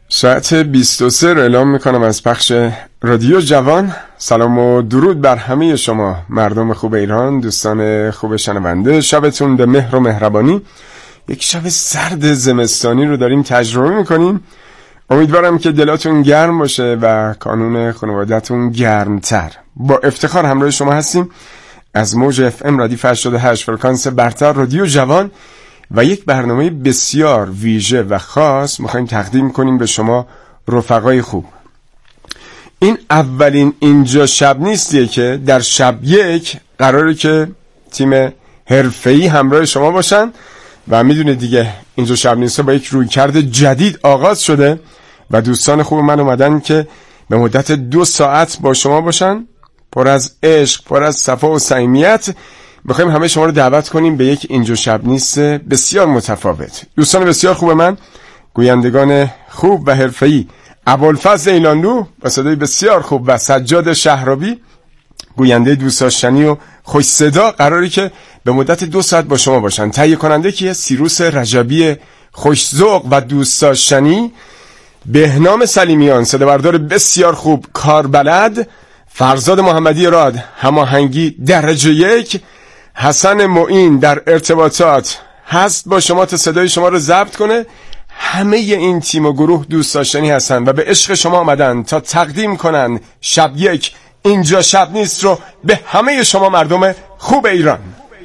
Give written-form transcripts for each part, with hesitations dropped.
ساعت 23 رو اعلام میکنم از پخش رادیو جوان. سلام و درود بر همه شما مردم خوب ایران، دوستان خوب شنونده. شبتون به مهر و مهربانی. یک شب سرد زمستانی رو داریم تجربه میکنیم. امیدوارم که دلاتون گرم باشه و کانون خانوادتون گرمتر. با افتخار همراه شما هستیم از موج FM رادیو 88 فرکانس برتر رادیو جوان و یک برنامه بسیار ویژه و خاص میخوایم تقدیم کنیم به شما رفقای خوب. این اولین اینجا شب نیستیه که در شب یک قراره که تیم حرفه‌ای همراه شما باشن و میدونه دیگه اینجا شب نیسته با یک رویکرد جدید آغاز شده و دوستان خوب من اومدن که به مدت 2 ساعت با شما باشن، پر از عشق، پر از صفا و صمیمیت. میخوایم همه شما رو دعوت کنیم به یک اینجا شب نیست بسیار متفاوت. دوستان بسیار خوب من، گویندگان خوب و حرفه‌ای ابوالفضل ایلانلو با صدای بسیار خوب و سجاد شهرابی گوینده دوست داشتنی و خوش صدا قراری که به مدت 2 ساعت با شما باشن. تهیه کننده کیه؟ سیروس رجبی خوش‌ذوق و دوست داشتنی، بهنام سلیمیان صدا بردار بسیار خوب کاربلد، فرزاد محمدی راد هماهنگی درجه 1، حسن معین در ارتباطات هست با شما تا صدای شما رو ضبط کنه. همه این تیم و گروه دوست داشتنی هستن و به عشق شما آمدن تا تقدیم کنن شب یک اینجا شب نیست رو به همه شما مردم خوب ایران.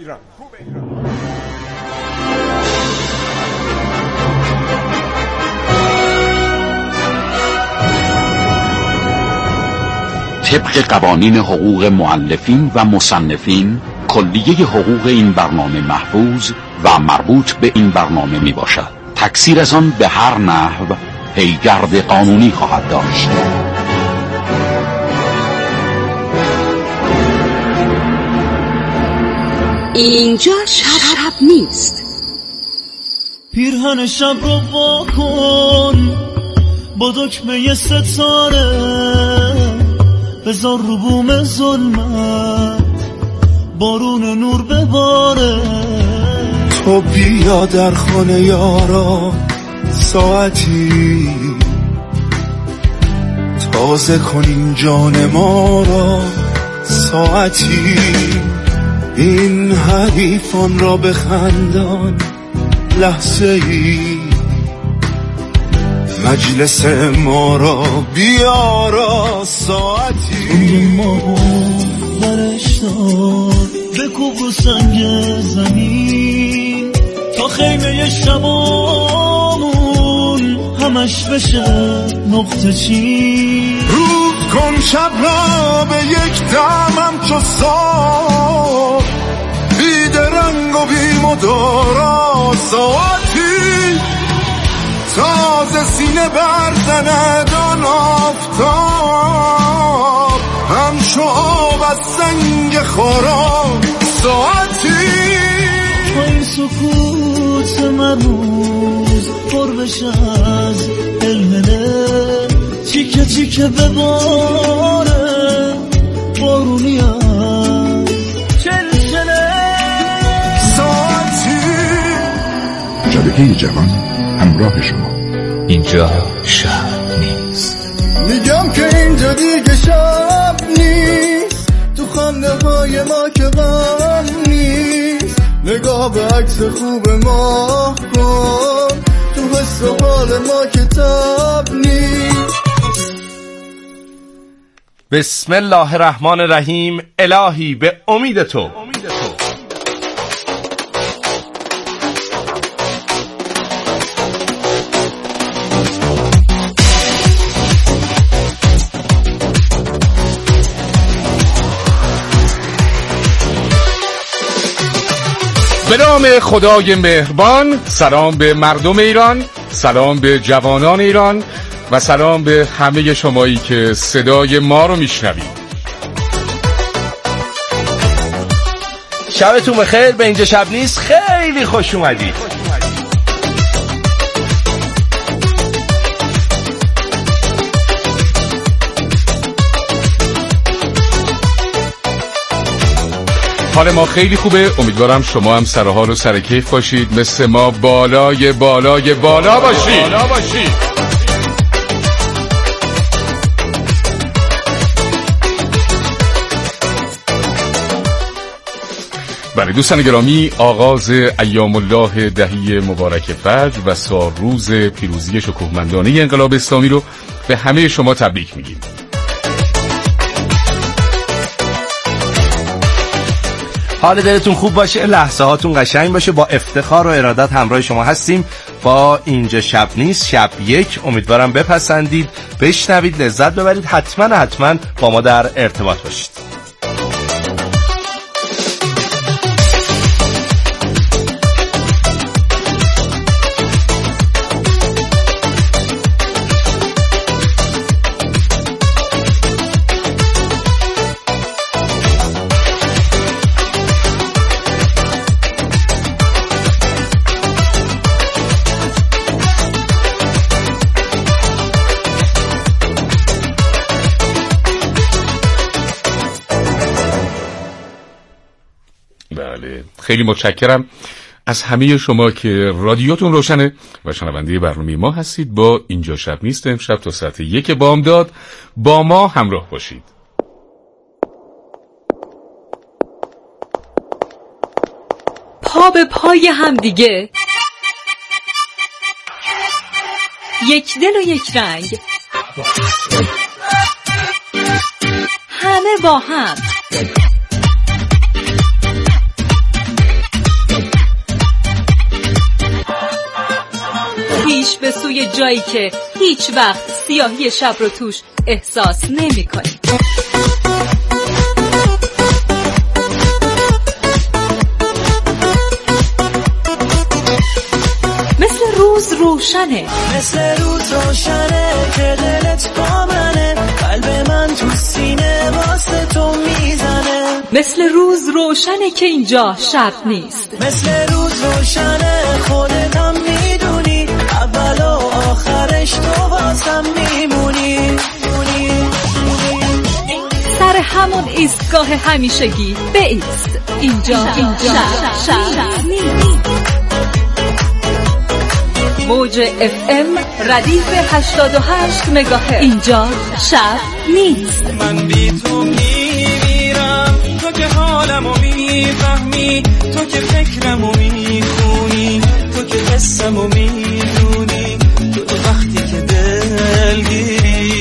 طبق قوانین حقوق مؤلفین و مصنفین، کلیه حقوق این برنامه محفوظ و مربوط به این برنامه می باشد. تکثیر از آن به هر نحو پیگرد قانونی خواهد داشت. اینجا شب نیست. پیرهن شب رو واکن با دکمه ستاره، بذار رو بوم ظلمت بارون نور بباره. تو بیا در خانه یارا ساعتی، تازه کنیم جان ما را ساعتی. این حریفان را بخندان لحظه ای، مجلس ما را بیارا ساعتی. روی ما برش دار بکوب رو سنگ زمین تا خیمه شبامون همش بشه نقطه چین. روز کن شب را به یک دمم چو سال، بید رنگ و بی مدارا ساعتی. تازه سینه برزند آن آفتاب، همچو آب از سنگ خارا ساعتی. با این سکوت مرموز پر بشه از علمه، چیکه چیکه بباره بارونی هم چلچله ساعتی. شبکه جوان همراه شما. اینجا شب نیست. میگم که اینجا دیگه شب نیست، تو خانه های ما که غم نیست. نگاه به عکس خوب ما کن، تو حس و حال ما که تب نیست. بسم الله الرحمن الرحیم. الهی به امید تو. به نام خدای مهربان. سلام به مردم ایران، سلام به جوانان ایران و سلام به همه شمایی که صدای ما رو میشنوید. شبتون بخیر. به اینجا شب نیست خیلی خوش اومدید. حال ما خیلی خوبه. امیدوارم شما هم سر حال و سر کیف باشید، مثل ما بالای بالای بالا باشید. بله دوستان گرامی، آغاز ایام الله دهی مبارک فجر و سالروز پیروزی شکوهمندانه انقلاب اسلامی رو به همه شما تبریک میگیم. حال دلتون خوب باشه، لحظه هاتون قشنگ باشه. با افتخار و ارادت همراه شما هستیم با اینجا شب نیست، شب یک. امیدوارم بپسندید، بشنوید، لذت ببرید. حتما با ما در ارتباط باشید. خیلی متشکرم از همه شما که رادیوتون روشنه و شنونده برنامه ما هستید. با اینجا شب نیست امشب تا ساعت 1 بامداد با ما همراه باشید. پا به پای هم دیگه، یک دل و یک رنگ، همه با هم. پیش به سوی جایی که هیچ وقت سیاهی شب رو توش احساس نمی کنی. مثل روز روشنه، مثل روز روشنه که دلت با منه، قلب من تو سینه واسه تو میزنه. مثل روز روشنه که اینجا شب نیست، مثل روز روشنه خودتم میدونی، اول و آخرش تو واسم میمونی. سر همون ایستگاه همیشگی بایست، اینجا شب نیست. موج FM ردیف 88 مگاهرتز، اینجا شب نیست. من بی تو میمیرم، تو که حالمو میفهمی، تو که فکرمو میخونی، تو که حسمو میدونی، تو وقتی که دلگیری.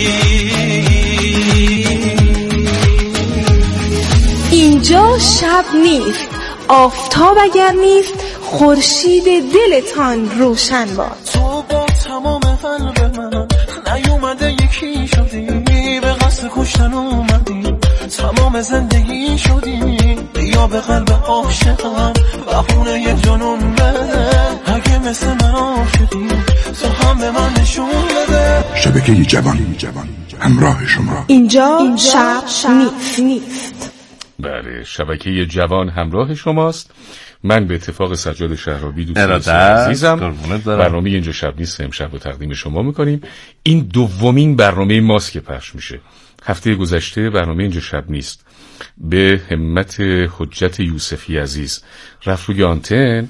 اینجا شب نیست، آفتاب اگر نیست خورشید دلتان روشن باد. تو با تمام قلب من نیومده یکی شدی، به قصد کشتن اومدی، تمام زندگی شدی، یا به قلب عاشقم بخونه یه جنون بده. اگه مثل من عاشقی تو هم به من نشون بده. شبکه جوان همراه شما. اینجا شب نیست. بله، شبکه جوان همراه شماست. من به اتفاق سجاد شهرابی دوست عزیزم برنامه اینجا شب نیست امشب رو تقدیم شما میکنیم. این دومین برنامه ماست که پخش میشه. هفته گذشته برنامه اینجا شب نیست به همت حجت یوسفی عزیز رفت روی آنتن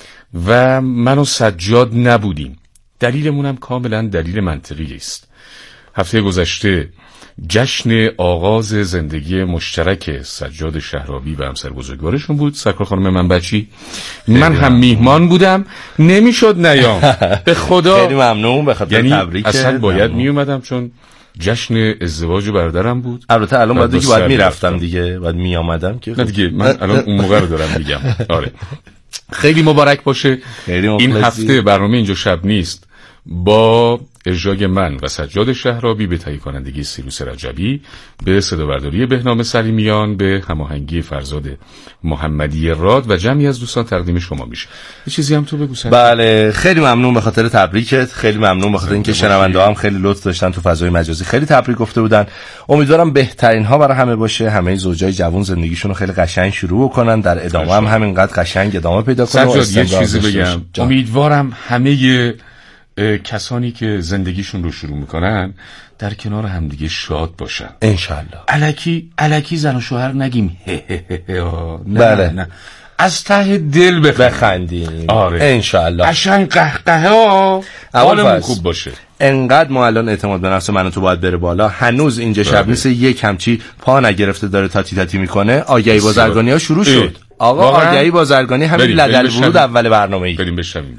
و من و سجاد نبودیم. دلیلمونم کاملا دلیل منطقی است. هفته گذشته جشن آغاز زندگی مشترک سجاد شهرابی و همسر بزرگوارشون بود، سرکار خانم منبچی. من هم میهمان بودم، نمیشد نیام. به خدا خیلی ممنون، به خاطر تبریک. اصلا باید میومدم چون جشن ازدواج برادرم بود. البته الان باید میرفتم دیگه، باید میامدم که نه دیگه، من الان اون موقع رو دارم میگم. آره خیلی مبارک باشه. این هفته برنامه اینجا شب نیست با اجرای من و سجاد شهرابی به تهیه کنندگی سیروس رجبی، به صدابرداری بهنام سلیمیان، به هماهنگی فرزاد محمدی راد و جمعی از دوستان تقدیم شما میشه. یه چیزی هم تو بگو سجاد. بله، خیلی ممنون به خاطر تبریکت، خیلی ممنون به خاطر اینکه شنونده هم خیلی لطف داشتن تو فضای مجازی، خیلی تبریک گفته بودن. امیدوارم بهترین ها برای همه باشه، همه زوجای جوان زندگیشون رو خیلی قشنگ شروع کنن، در ادامه هم همینقدر قشنگ ادامه پیدا کنن. سجاد یه چیزی بگم، امیدوارم همه کسانی که زندگیشون رو شروع میکنن در کنار همدیگه شاد باشن انشالله. الکی زن و شوهر نگیم. بله. نه از ته دل بخندیم. آره انشالله قشنگ قهقه ها حالمون خوب باشه. انقدر ما الان اعتماد به نفس من و تو باید بره بالا. هنوز اینجا شب نیست یک همچی پا نگرفته داره تاتی میکنه. آگهی بازرگانی ها شروع شد. آقا آگهی بازرگانی همین لدل ورود اول برنامه‌ای. بریم بشنویم.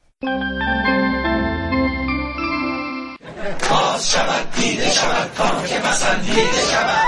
باز شود دیده شود تا که پسندیده شود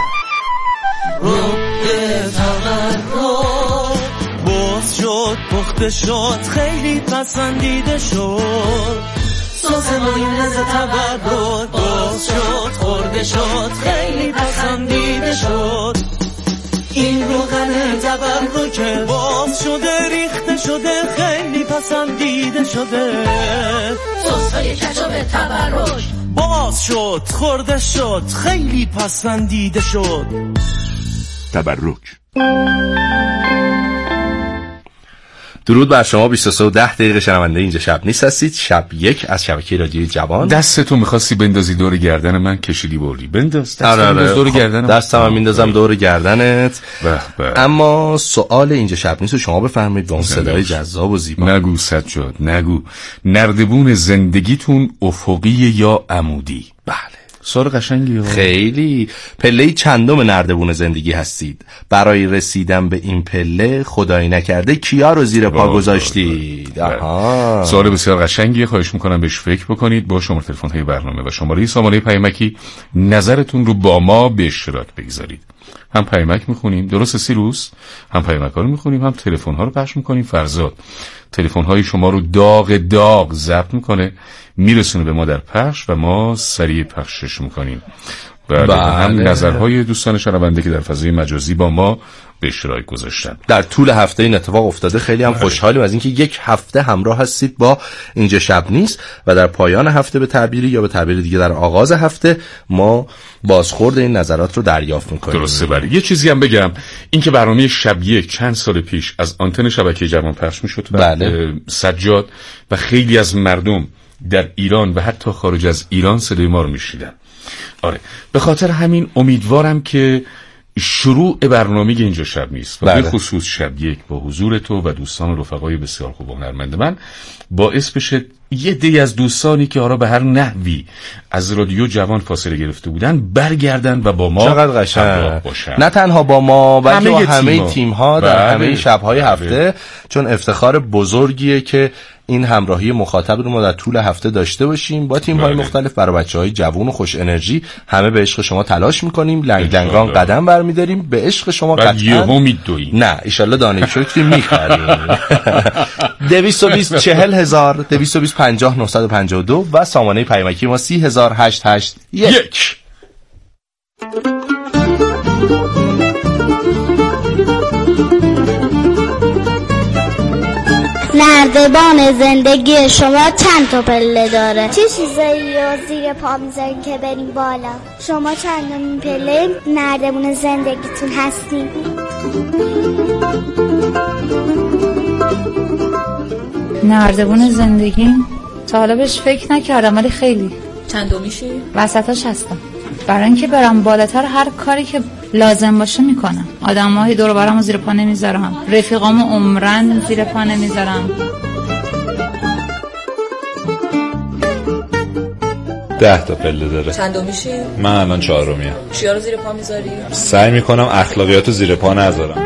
روح تولد باز شد پخته شد خیلی پسندیده شد سازمای لذت تولد باز شد خورده شد خیلی پسندیده شد این روغن تبرک باز شده ریخته شده خیلی پسندیده شده سسای کچاب تبرک باز شد خورده شد خیلی پسندیده شد تبرک. درود بر شما 23:10 شنونده اینجا شب نیست هستید. شب یک از شبکه رادیوی جوان. دستتو می‌خواستی بندازی دور گردن من کشیدی بردی. بنداز دستم دور گردنم. دستم میندازم دور گردنت. اما سوال اینجا شب نیست و شما بفرمایید با اون صدای جذاب و زیبا. نگو سجاد نگو. نردبون زندگیتون افقی یا عمودی؟ بله. سوال قشنگیه. خیلی. پله چندم نردبون زندگی هستید؟ برای رسیدن به این پله خدایی نکرده کیا رو زیر پا گذاشتید؟ آها. سوال بسیار قشنگیه. خواهش میکنم بهش فکر بکنید. با شماره تلفن های برنامه و شماره سامانه پیامکی نظرتون رو با ما به اشتراک بگذارید. هم پیامک میخونیم درست سیروس، هم پیامک ها رو میخونیم، هم تلفن ها رو پخش میکنیم. فرزاد تلفن های شما رو داغ ضبط میکنه میرسونه به ما در پخش و ما سریع پخشش میکنیم. بله. هم نظرهای دوستان شنونده که در فضای مجازی با ما به اشتراک گذاشتن. در طول هفته این اتفاق افتاده. خیلی هم خوشحالیم از اینکه یک هفته همراه هستید با اینجا شب نیست و در پایان هفته به تعبیری یا به تعبیر دیگه در آغاز هفته ما بازخورد این نظرات رو دریافت میکنیم. درسته. بله. یه چیزی هم بگم، این که برنامه شب یک چند سال پیش از آنتن شبکه جوان پخش میشد بله. سجاد و خیلی از مردم در ایران و حتی خارج از ایران صدای ما رو میشنیدن. آره به خاطر همین امیدوارم که شروع برنامه اینجا شب نیست و به خصوص شب یک با حضور تو و دوستان و رفقای بسیار خوب و هنرمند من باعث بشه یه عده از دوستانی که آرا به هر نحوی از رادیو جوان فاصله گرفته بودن برگردن و با ما چقدر قشنگ باشن. نه تنها با ما بلکه با همه تیم ها در همه شب‌های هفته، چون افتخار بزرگیه که این همراهی مخاطب رو ما در طول هفته داشته باشیم با تیم‌های مختلف. برای بچه‌های جوان و خوش انرژی همه به عشق شما تلاش می‌کنیم، لنگ لنگان قدم برمی‌داریم به عشق شما. قطعاً نه ان شاءالله دانه شکری می‌خریم. 220 40000 220 50 952 و سامانه پیامکی ما 30881. نردبان زندگی شما چند تا پله داره؟ چه چیزایی رو زیر پا میذارین که بریم بالا؟ شما چندمین پله نردبان زندگیتون هستین؟ نردبان زندگی تا حالا بهش فکر نکردم ولی خیلی. چندمیشی؟ وسطاش هستم. برای اینکه برم بالاتر هر کاری که لازم باشه میکنم. آدم‌های دور و برمو زیر پا نمیذارم، رفیقامو عمرن زیر پا نمیذارم. 10 تا پله داره. چندمیشی؟ من الان 4میم. چیا رو زیر پا میذاری؟ سعی میکنم اخلاقیاتو زیر پا نذارم.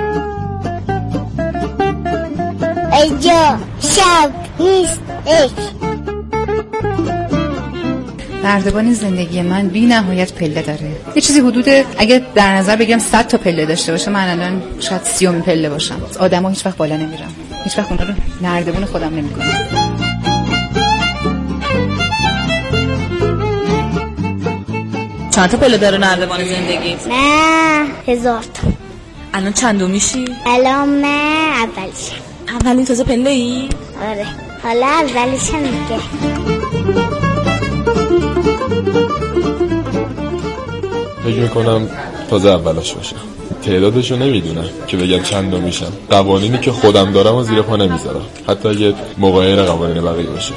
اینجا شب نیست. نردبان زندگی من بی نهایت پله داره. یه چیزی حدود اگه در نظر بگم 100 تا پله داشته باشه من الان شاید 30 پله باشم. آدما هیچ وقت بالا نمیرم، هیچ وقت اونا رو نردبان خودم نمیکنم. چند تا پله داره نردبان زندگی؟ نه 1000 تا. الان چندمیشی؟ الان من اولشم. اولین تازه پله ای؟ آره حالا اولشم میگه. فکر میکنم تازه اولش باشه. تعدادشو نمیدونم که بگم چند میشم. قوانینی که خودم دارم و زیر پا نمیذارم، حتی اگه مغایر قوانین بقیه باشه.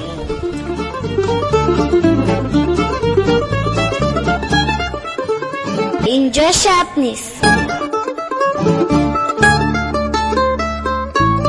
اینجا شب نیست.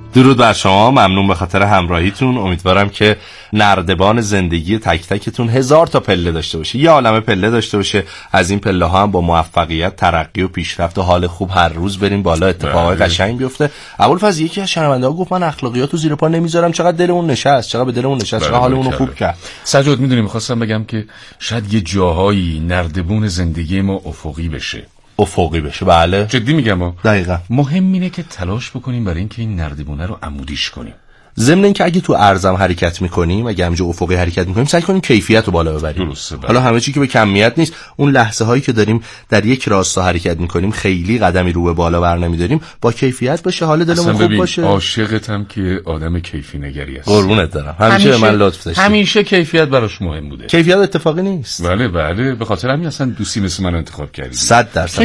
درود بر شما، ممنون به خاطر همراهیتون. امیدوارم که نردبان زندگی تک تکتون 1000 تا پله داشته باشه، یه عالمه پله داشته باشه. از این پله ها هم با موفقیت، ترقی و پیشرفت و حال خوب هر روز بریم بالا، اتفاقای قشنگ بیفته. ابوالفضل یکی از شنونده‌ها گفت من اخلاقیاتو زیر پا نمیذارم. چقدر دلمون نشست، چقدر به دلمون نشست، چقدر حالمون رو خوب کرد. سجاد میدونی می‌خواستم بگم که شاید یه جاهایی نردبون زندگی ما افقی بشه. بله جدی میگم. دقیقاً مهم اینه که تلاش بکنیم برای اینکه این نردبونه رو عمودیش کنیم. ضمن اینکه اگه تو ارزم حرکت میکنیم، اگه همینجا افقی حرکت میکنیم، سعی کنیم کیفیت رو بالا ببریم. درسته. حالا همه چی که به کمیت نیست، اون لحظه هایی که داریم در یک راستا حرکت میکنیم خیلی قدمی رو به بالا بر نمیداریم، با کیفیت باشه، حال دلمون خوب باشه. عاشقتم که آدم کیفی نگری است. قربونت دارم. همیشه به من لطف داشتی. همیشه کیفیت براش مهم بوده. کیفیت اتفاقی نیست. بله به خاطر همین اصلا دوستی مثل من انتخاب کردی. 100%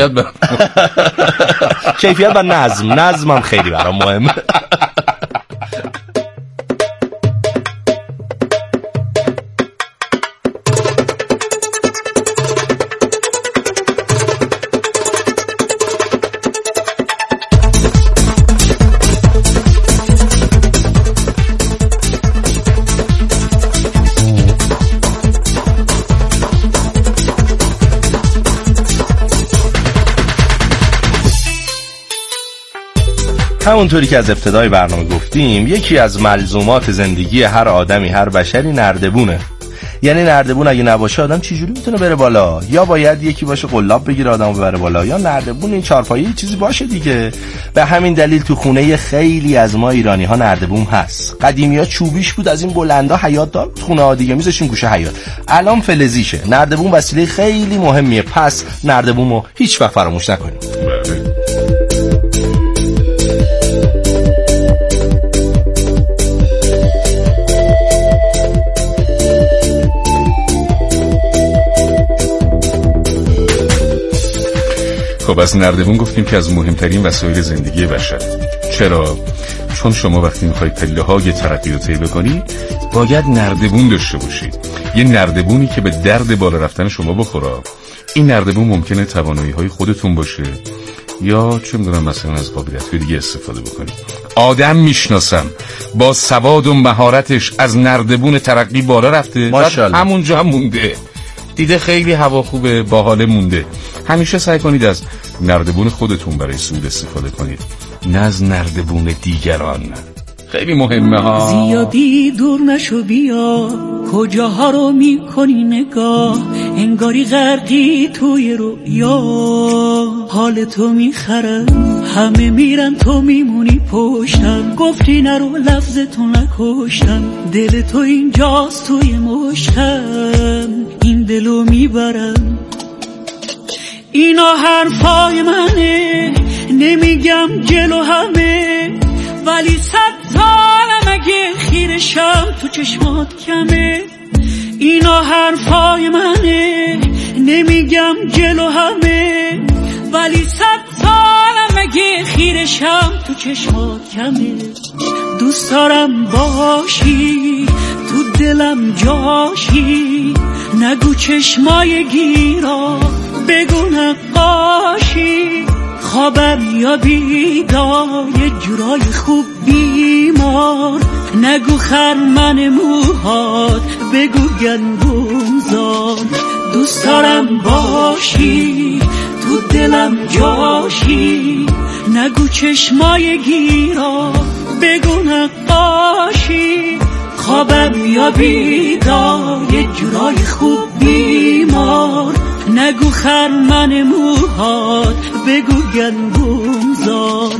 کیفیت و نظمم خیلی برام مهمه. همونطوری که از ابتدای برنامه گفتیم، یکی از ملزومات زندگی هر آدمی، هر بشری، نردبونه. یعنی نردبون اگه نباشه آدم چجوری میتونه بره بالا؟ یا باید یکی باشه قلاب بگیره آدمو ببره بالا، یا نردبون این چارپایه چیزی باشه دیگه. به همین دلیل تو خونه خیلی از ما ایرانی ها نردبون هست. قدیمی‌ها چوبیش بود، از این بلندا حیاط دار، خونه ها دیگه میذاشیم گوشه حیاط. الان فلزیشه. نردبون وسیله خیلی مهمیه، پس نردبونو هیچ وقت فراموش نکنیم. خب از نردبون گفتیم که از مهمترین وسایل زندگی بشر. چرا؟ چون شما وقتی میخواید پله های ترقی رو طی بکنید باید نردبون داشته باشید. یه نردبونی که به درد بالا رفتن شما بخوره. این نردبون ممکنه توانایی های خودتون باشه یا چه میدونم مثلا از قابلیت‌های دیگه استفاده بکنید. آدم میشناسم با سواد و مهارتش از نردبون ترقی بالا رفته، ماشاءالله همونجا هم مونده، دیده خیلی هوا خوبه، باحال مونده. همیشه سعی کنید از نردبون خودتون برای صعود استفاده کنید، نه از نردبون دیگران. خیلی مهمه ها. زیادی دور نشو بیا، کجاها رو میکنی نگاه، انگاری غرقی توی رویا. حال تو میخرم، همه میرن تو میمونی پشتم. گفتی نرو لفظتو نکشتم، دل تو اینجاست توی مشتم. این دلو میبرم، اینا حرفای منه، نمیگم جلو همه، ولی 100 سالم اگه خیرشم تو چشمات کمه. اینا حرفای منه، نمیگم جلو همه، ولی 100 سالم اگه خیرشم تو چشمات کمه. دوست دارم باشی تو دلم جاشی، نگو چشمای گیرا، بگو نقاشی. خوابم یا بیدار، یه جورای خوب بیمار، نگو خرمن موهات، بگو گندم زار. دوست دارم باشی تو دلم جاشی، نگو چشمای گیرا، بگو نقاشی. خوابم یا بیدار، یه جورای خوب بیمار، نگو خرمن موهات، بگو گندم زار.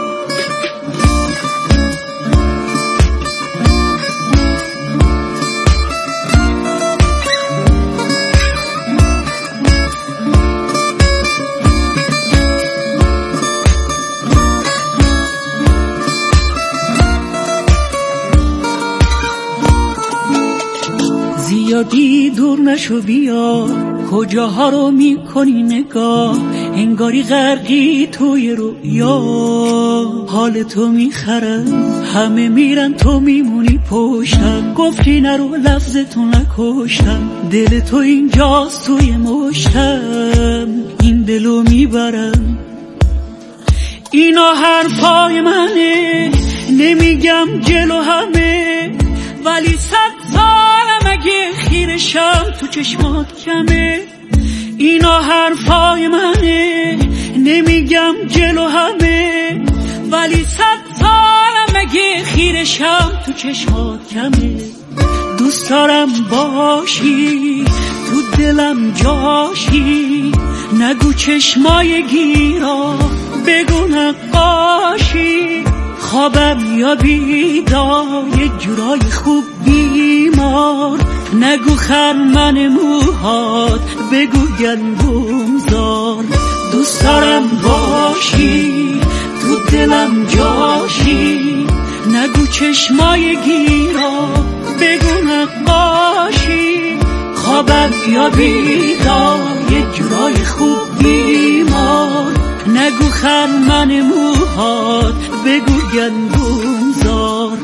زیادی دور نشو بیا، کجاها رو میکنی نگاه، انگاری غرقی توی رویا. حال تو میخرم، همه میرن تو میمونی پشتم. گفتی نرو لفظتو نکشتم، دل تو اینجاست توی مشتم. این دلو میبرم، اینا حرفای منه، نمیگم جلو همه، ولی 100 سالم اگه خیرشم تو چشمات کمه. اینا حرفای منه، نمیگم جلو همه، ولی 100 سالم اگه خیرشم تو چشمات کمه. دوست دارم باشی تو دلم جاشی، نگو چشمای گیرا بگو نقاشی. خوابم یا بیدار یه جورای خوب بیمار، نگو خرمن موهات بگو گندم زار. دوست دارم باشی تو دلم جاشی، نگو چشمای گیرا بگو نقاشی. خوابم یا بیدار یه جورای خوب بیمار، نگو خرمن موهات بگو گندم زار.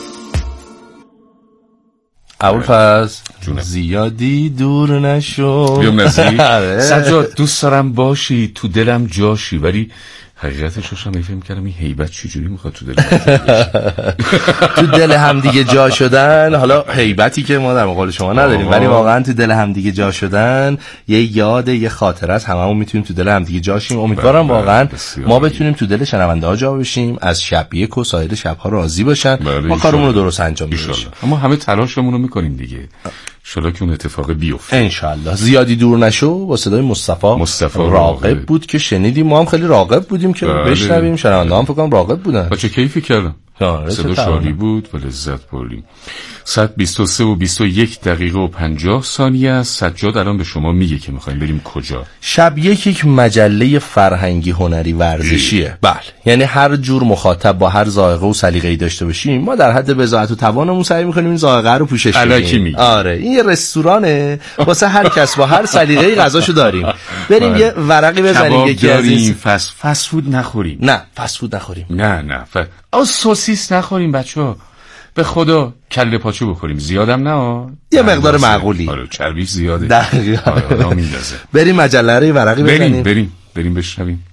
ابوالفضل زیادی دور نشو. بیام نزدیک. سجاد دوست دارم باشی تو دلم جاشی، ولی حقیقتش رو شما فهم کردم این هیبت چجوری میخواد تو دل تو دل هم دیگه جا شدن. حالا هیبتی که ما در مقابل شما نداریم، ولی واقعا تو دل هم دیگه جا شدن یه یاد، یه خاطره است. هممون میتونیم تو دل هم دیگه جا شیم. امیدوارم واقعا ما بتونیم تو دل شنونده ها جا بشیم، از شب یک و سایر شب‌ها راضی باشن، ما کارمون رو درست انجام بدیم. اما همه تلاشمون رو میکنیم دیگه، انشالله که اون اتفاق بیفته انشالله. زیادی دور نشو با صدای مصطفی راغب بود که شنیدیم. ما هم خیلی راغب بودیم که بشنویم. شنونده هم فکر کنم راغب بودن. بچه کیفی کردم، صدا شادی بود و لذت بردیم. 123 و 21 دقیقه و 50 ثانیه است. سجاد الان به شما میگه که میخوایم بریم کجا. شب یک مجله فرهنگی هنری ورزشیه. بله، یعنی هر جور مخاطب با هر ذائقه و سلیقه‌ای داشته باشیم، ما در حد بضاعت و توانمون سعی می‌کنیم این ذائقه رو پوشش بدیم. آره، این یه رستورانه واسه هر کس با هر سلیقه‌ای غذاشو داریم. بریم یه ورقی بزنیم، یکی از این فست فود نخوریم. نه فست فود نخوریم. نه سوسیس نخوریم بچه‌ها. به خدا کله پاچه بخوریم، زیادم نه، یه مقدار معقولی. آره چربیش زیاده. دقیقاً. آره میندازه. بریم مجله رو ورقی بزنیم. بریم بشنویم.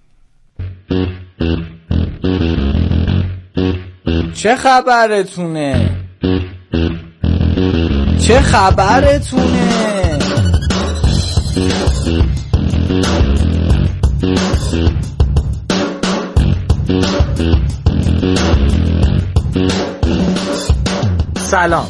چه خبرتونه؟ سلام.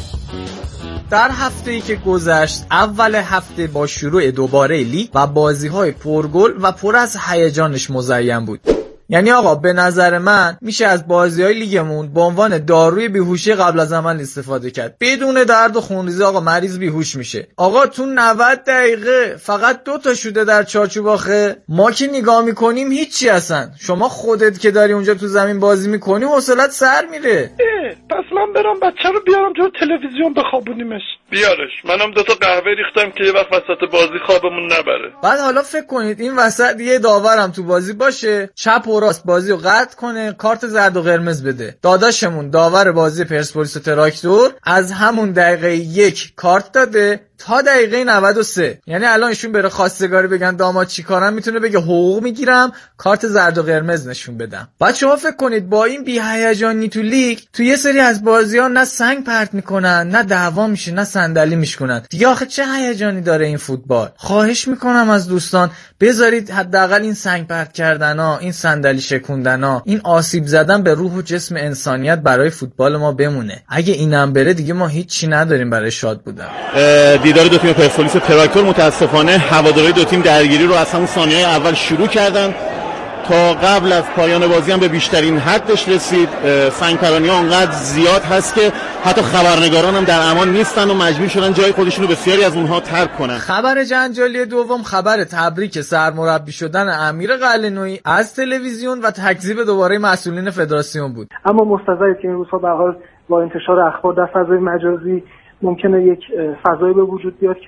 در هفته‌ای که گذشت، اول هفته با شروع دوباره لیگ و بازی‌های پرگل و پر از هیجانش مزین بود. یعنی آقا به نظر من میشه از بازی‌های لیگمون به عنوان داروی بیهوشی قبل از عمل استفاده کرد. بدون درد و خونریزی آقا مریض بیهوش میشه. آقا تو 90 دقیقه فقط 2 تا شوته در چارچوب آخه. ما که نگاه میکنیم هیچی هستن. شما خودت که داری اونجا تو زمین بازی میکنی حوصله‌ات سر میره. پس من برام بچه رو بیارم جلو تلویزیون بخوابونیمش. بیارش. منم 2 تا قهوه ریختم که یه وقت وسط بازی خوابمون نبره. بعد حالا فکر کنید این وسط یه داورم تو بازی باشه، چپ و راست بازی رو قطع کنه، کارت زرد و قرمز بده. داداشمون داور بازی پرسپولیس و تراکتور از همون دقیقه 1 کارت داده تا دقیقه 93. یعنی الان ایشون بره خواستگاری بگن داماد چی کارم، میتونه بگه حقوق میگیرم، کارت زرد و قرمز نشون بدم. بعد شما فکر کنید با این بی هیجانی تو لیگ، تو یه سری از بازی‌ها نه سنگ پرت میکنن، نه دعوا میشه، نه صندلی میشکنن. دیگه آخه چه هیجانی داره این فوتبال؟ خواهش میکنم از دوستان بذارید حداقل این سنگ پرت کردنا، این صندلی شکوندنا، این آسیب زدن به روح و جسم انسانیت برای فوتبال ما بمونه. اگه اینم بره دیگه ما هیچی نداریم برای شاد بودن. دیدار دو تیم پرسپولیس و تراکتور، متاسفانه هواداری دو تیم درگیری رو از همون ثانیه‌های اول شروع کردن تا قبل از پایان بازی هم به بیشترین حدش رسید. سنگپرانی‌ها اونقدر زیاد هست که حتی خبرنگاران هم در امان نیستن و مجبور شدن جای خودشون رو بسیاری از اونها ترک کنن. خبر جنجالی دوم خبر تبریک سرمربی شدن امیر قلعه‌نویی از تلویزیون و تکذیب دوباره مسئولین فدراسیون بود. اما مستضعف که این روزها به حال با انتشار اخبار در فضای مجازی ممکنه یک فضایی به وجود بیاد که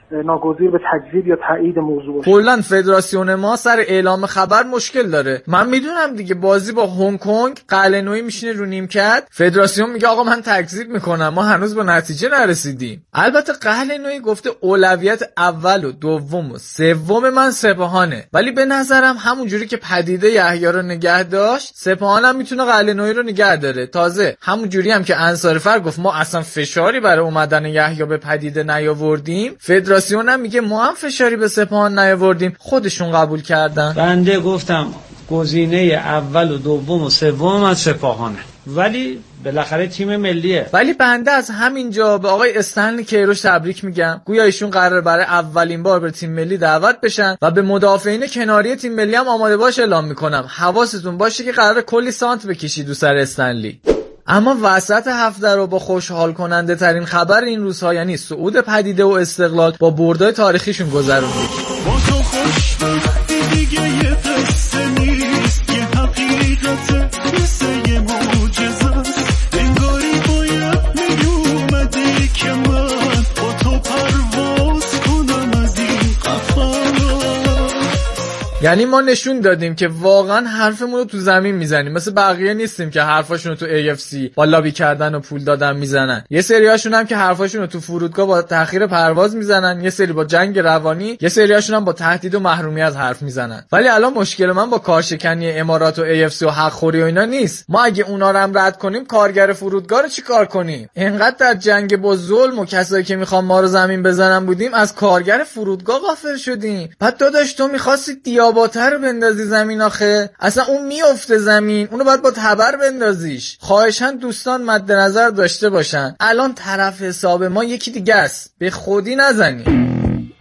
ناگزیر به تکذیب یا تایید موضوع باشه. کلا فدراسیون ما سر اعلام خبر مشکل داره. من میدونم دیگه بازی با هنگ کنگ قلعه‌نویی میشینه رو نیمکت، فدراسیون میگه آقا من تکذیب میکنم، ما هنوز به نتیجه نرسیدیم. البته قلعه‌نویی گفته اولویت اول و دوم و سوم من سپاهانه، ولی به نظرم همونجوری که پدیده یحیی رو نگه داشت سپاهان هم میتونه قلعه‌نویی رو نگه داره. تازه همونجوری هم که انصاری‌فر گفت ما اصلا فشاری برای اومدن یحیی به پدیده نیاوردیم، فدراسیون هم میگه ما هم فشاری به سپاهان نیاوردیم، خودشون قبول کردن. بنده گفتم گزینه اول و دوم و سوم از سپاهانه، ولی بالاخره تیم ملیه. ولی بنده از همینجا به آقای استنلی کیروش تبریک میگم، گویا ایشون قراره برای اولین بار به تیم ملی دعوت بشن و به مدافعین کناری تیم ملی هم آماده باش اعلام میکنم. حواستون باشه که قراره کلی سانت بکشید دو سر استنلی. اما وسط هفته رو با خوشحال کننده ترین خبر این روزها یعنی صعود پدیده و استقلال با بردای تاریخیشون گذروندید. با تو خوشبختی دیگه یه قصه نیست، یه حقیقت مثل یه معجزه است، انگاری باید میومدی که من با تو پرواز کنم از این قفا. یعنی ما نشون دادیم که واقعا حرفمون رو تو زمین میزنیم، مثل بقیه نیستیم که حرفاشون رو تو AFC با لابی کردن و پول دادن میزنن. یه سریاشون هم که حرفاشون رو تو فرودگاه با تأخیر پرواز میزنن، یه سری با جنگ روانی، یه سریاشون هم با تهدید و محرومی از حرف میزنن. ولی الان مشکل من با کارشکنی امارات و AFC و حق خوری و اینا نیست. ما اگه اونا رو هم رد کنیم کارگر فرودگاه رو چیکار کنیم؟ اینقدر در جنگ با ظلم و کسایی که میخوان ما رو زمین بزنن بودیم، از کارگر فرودگاه غافل شدیم. بعد داداش تو می‌خواستی دیاباتر رو بندازی زمین، آخه اصلا اون میفته زمین، اونو باید با تبر بندازیش. خواهشاً دوستان مد نظر داشته باشن الان طرف حساب ما یکی دیگه است، به خودی نزنی.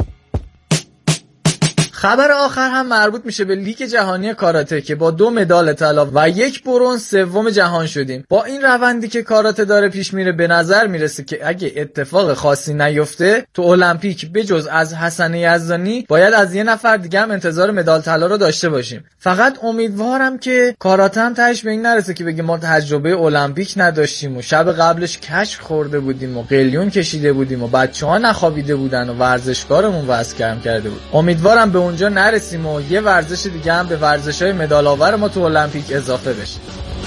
خبر آخر هم مربوط میشه به لیگ جهانی کاراته که با 2 مدال طلا و 1 برنز سوم جهان شدیم. با این روندی که کاراته داره پیش میره به نظر میرسه که اگه اتفاق خاصی نیفته تو المپیک بجز از حسن یزدانی باید از یه نفر دیگه هم انتظار مدال طلا رو داشته باشیم. فقط امیدوارم که کاراته هم تهش به این نرسه که بگه ما تجربه المپیک نداشتیم و شب قبلش کشف خورده بودیم و قلیون کشیده بودیم و بچه‌ها نخوابیده بودن و ورزشکارمون واسه گرم کرده بود. امیدوارم به اونجا نرسیم و یه ورزش دیگه هم به ورزش‌های مدال آور ما تو المپیک اضافه بشه.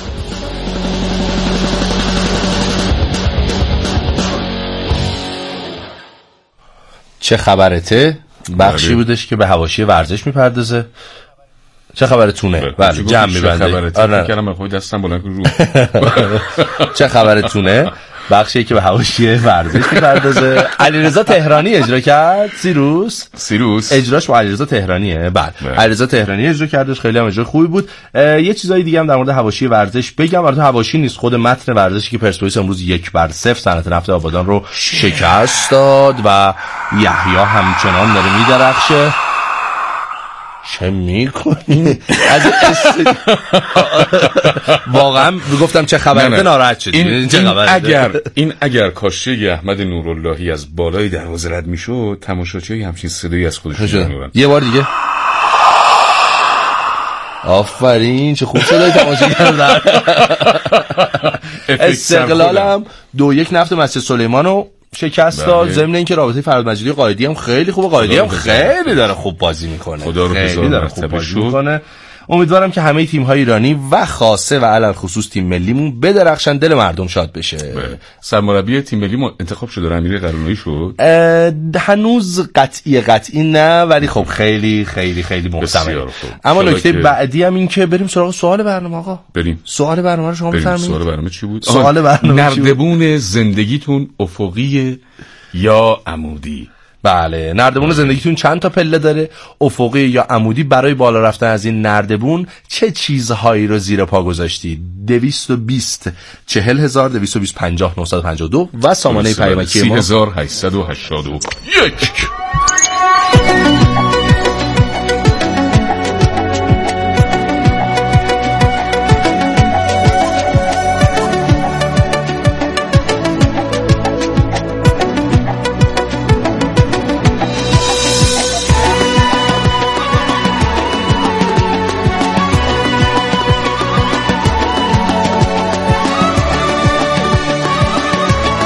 چه خبرته؟ بخشی بودش که به حواشی ورزش میپردازه. چه خبرتونه؟ بله جمع میبنده. آره کلام خود دستم بلند رو. چه خبرتونه؟ بخشی که به حواشی ورزش میپردازه. علیرضا تهرانی اجرا کرد. سیروس اجراش با علیرضا تهرانیه. بله علیرضا تهرانی اجرا کردش، خیلی هم اجرا خوبی بود. یه چیزای دیگه هم در مورد حواشی ورزش بگم. البته حواشی نیست، خود متن ورزشی که پرسپولیس امروز 1-0 صنعت نفت آبادان رو شکست داد و یحیی همچنان داره میدرخشه. چه میکنی؟ از واقعا گفتم چه خبره، ناراحت شدی. این اگر کاشته احمد نوراللهی از بالای دروازه رد میشد، تماشاچی همچین صدایی از خودشون می‌برد. یه بار دیگه. آفرین چه خوب صدای تماشاچی کردن. استقلالم 2-1 نفت مسجد سلیمانو شکست داد. ضمن اینکه رابطه فراد مجیدی قائدی هم خیلی خوبه. قائدی هم خیلی داره خوب بازی میکنه. خدا رو خیلی داره خوب بازی میکنه. امیدوارم که همه تیم‌های ایرانی و خاصه و علل خصوص تیم ملیمون بدرخشن، دل مردم شاد بشه. سرمربی تیم ملی ما انتخاب شده، امیر قرنویی شد. هنوز قطعی نه، ولی خب خیلی خیلی خیلی محتمله. اما نکته بعدی هم این که بریم سراغ سوال برنامه. آقا بریم سوال برنامه رو شما بفرمایید. سوال برنامه چی بود؟ سوال برنامه نردبون زندگیتون افقی یا عمودی؟ بله نردبون زندگیتون چند تا پله داره، افقی یا عمودی؟ برای بالا رفتن از این نردبون چه چیزهایی رو زیر پا گذاشتید؟ 220 40000 220 50 952 و سامانه پیامکی ما 3881.